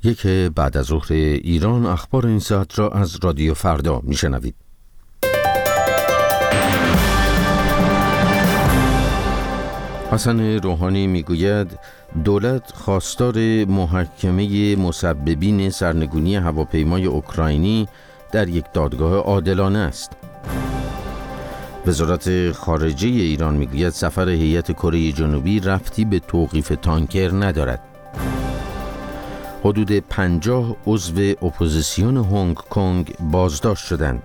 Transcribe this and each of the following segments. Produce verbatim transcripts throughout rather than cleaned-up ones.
یک بعد از ظهر ایران، اخبار این ساعت را از رادیو فردا میشنوید. حسن روحانی میگوید دولت خواستار محاکمه مسببین سرنگونی هواپیمای اوکراینی در یک دادگاه عادلانه است. وزارت خارجه ایران میگوید سفر هیئت کره جنوبی ربطی به توقیف تانکر ندارد. حدود پنجاه عضو اپوزیسیون هنگ کنگ بازداشت شدند.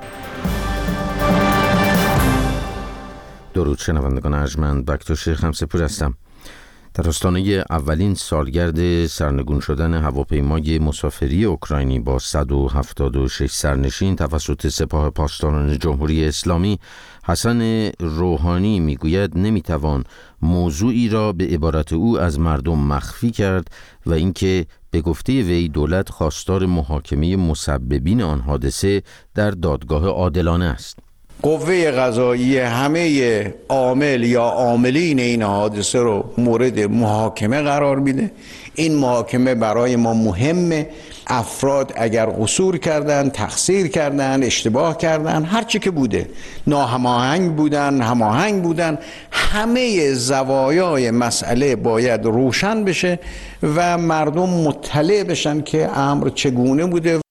درود شنوندگان ارجمند، بکتوش خمسه‌پور هستم. در آستانه اولین سالگرد سرنگون شدن هواپیمای مسافری اوکراینی با صد و هفتاد و شش سرنشین توسط سپاه پاسداران جمهوری اسلامی، حسن روحانی میگوید نمیتوان موضوعی را به عبارت او از مردم مخفی کرد و اینکه به گفته وی دولت خواستار محاکمه مسببین آن حادثه در دادگاه عادلانه است. قوه قضاییه همه عامل یا عاملین این حادثه رو مورد محاکمه قرار میده. این محاکمه برای ما مهمه. افراد اگر قصور کردن، تقصیر کردن، اشتباه کردن، هر چی که بوده، ناهماهنگ بودن، هماهنگ بودن، همه زوایای مسئله باید روشن بشه و مردم مطلع بشن که امر چگونه بوده.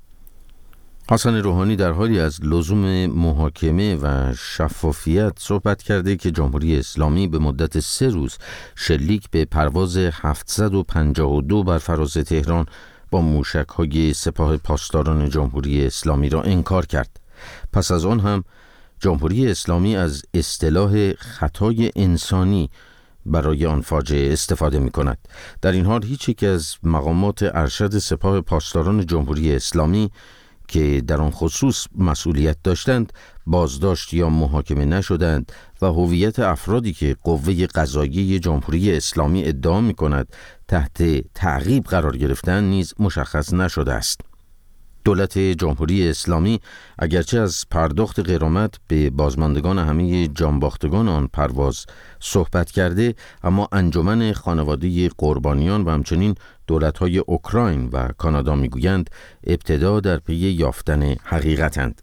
حسن روحانی در حالی از لزوم محاکمه و شفافیت صحبت کرده که جمهوری اسلامی به مدت سه روز شلیک به پرواز هفتصد و پنجاه و دو بر فراز تهران با موشک‌های سپاه پاسداران جمهوری اسلامی را انکار کرد. پس از آن هم جمهوری اسلامی از اصطلاح خطای انسانی برای آن فاجعه استفاده می کند. در این حال هیچ یک از مقامات ارشد سپاه پاسداران جمهوری اسلامی که در آن خصوص مسئولیت داشتند بازداشت یا محاکمه نشدند و هویت افرادی که قوه قضاییه جمهوری اسلامی ادعا می کند تحت تعقیب قرار گرفتن نیز مشخص نشده است. دولت جمهوری اسلامی اگرچه از پرداخت غرامت به بازماندگان همه جانباختگان آن پرواز صحبت کرده، اما انجمن خانواده قربانیان و همچنین دولت‌های اوکراین و کانادا میگویند ابتدا در پی یافتن حقیقتند.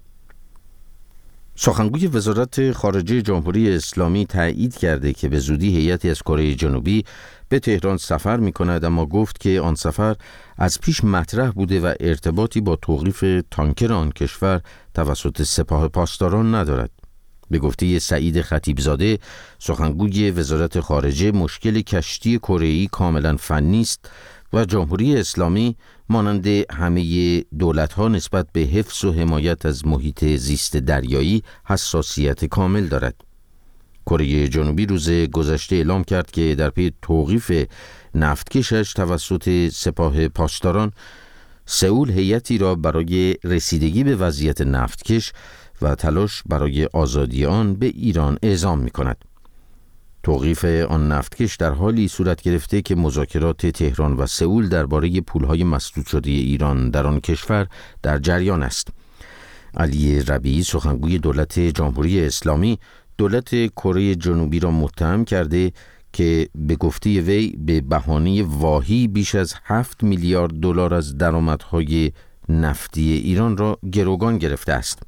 سخنگوی وزارت خارجه جمهوری اسلامی تایید کرده که به زودی هیئتی از کره جنوبی به تهران سفر می کند، اما گفت که آن سفر از پیش مطرح بوده و ارتباطی با توقیف تانکر آن کشور توسط سپاه پاسداران ندارد. به گفته سعید خطیبزاده سخنگوی وزارت خارجه، مشکل کشتی کره‌ای کاملا فنی است و جمهوری اسلامی مانند همه دولت‌ها نسبت به حفظ و حمایت از محیط زیست دریایی حساسیت کامل دارد. کره جنوبی روز گذشته اعلام کرد که در پی توقیف نفتکشش توسط سپاه پاسداران، سئول هیئتی را برای رسیدگی به وضعیت نفتکش و تلاش برای آزادی آن به ایران اعزام می کند. توقیف آن نفتکش در حالی صورت گرفته که مذاکرات تهران و سئول درباره پولهای مسدود شده ایران در آن کشور در جریان است. علی ربیعی سخنگوی دولت جمهوری اسلامی دولت کره جنوبی را متهم کرده که به گفته وی به بهانه واهی بیش از هفت میلیارد دلار از درآمدهای نفتی ایران را گروگان گرفته است.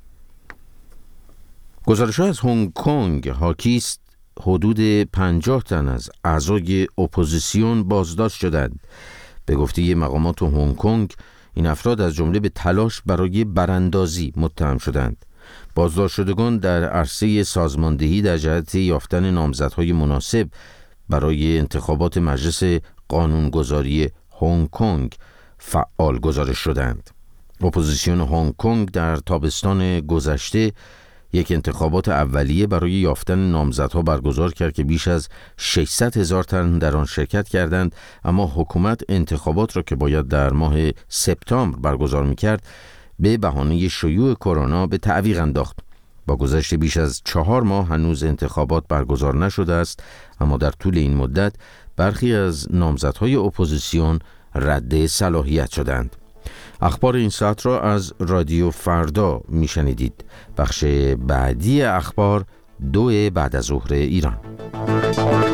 گزارش‌ها از هنگ کنگ حاکی است حدود پنجاه تن از اعضای اپوزیسیون بازداشت شدند. به گفته مقامات هنگ کنگ این افراد از جمله به تلاش برای براندازی متهم شدند. بازداشت شدگان در عرصه سازماندهی در جهت یافتن نامزدهای مناسب برای انتخابات مجلس قانونگذاری هنگ کنگ فعال گزارش شدند. اپوزیسیون هنگ کنگ در تابستان گذشته یک انتخابات اولیه برای یافتن نامزدها برگزار کرد که بیش از ششصد هزار تن در آن شرکت کردند، اما حکومت انتخابات را که باید در ماه سپتامبر برگزار می‌کرد به بهانه شیوع کرونا به تعویق انداخت. با گذشت بیش از چهار ماه هنوز انتخابات برگزار نشده است، اما در طول این مدت برخی از نامزدهای اپوزیسیون رد صلاحیت شدند. اخبار این ساعت را از رادیو فردا میشنیدید. بخش بعدی اخبار دو بعد از ظهر ایران.